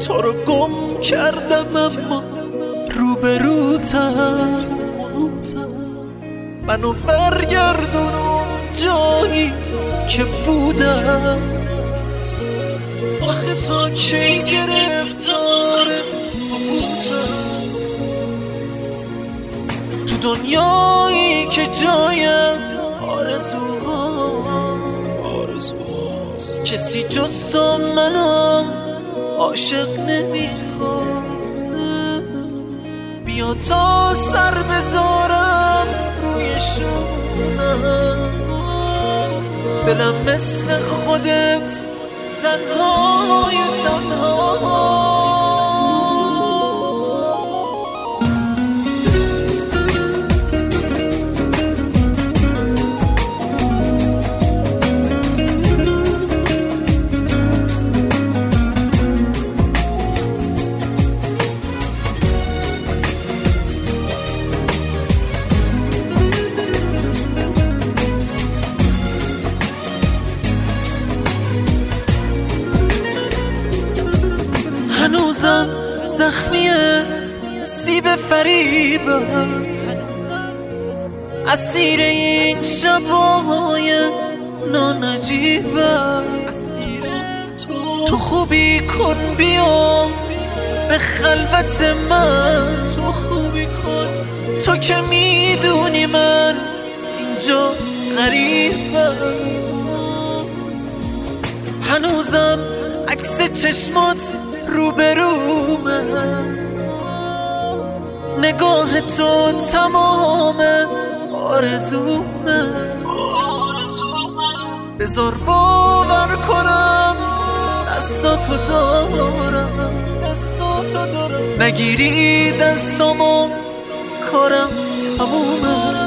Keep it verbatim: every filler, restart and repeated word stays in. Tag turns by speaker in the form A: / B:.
A: تو رو گم کردم اما روبروتم، منو برگردون جایی که بودم. آخه تا کی گرفتار بودم تو دنیایی که جایم آرزوهاست. کسی جز تو منو عاشق نمیخواد. بیا تا سر بذارم روی شونم، دلم مثل خودت تنهای تنها. هنوزم زخمیه سیب فریبم، اسیر این شبای نانجیبم. تو خوبی کن بیا به خلوت من، تو خوبی کن تو که میدونی من اینجا غریبم. هنوزم عکس چشمات روبرومه، نگاه تو تمام آرزومه. بذار باور کنم دستاتو دارم، دستاتو دارم. نگیری دستامو کارم تمومه.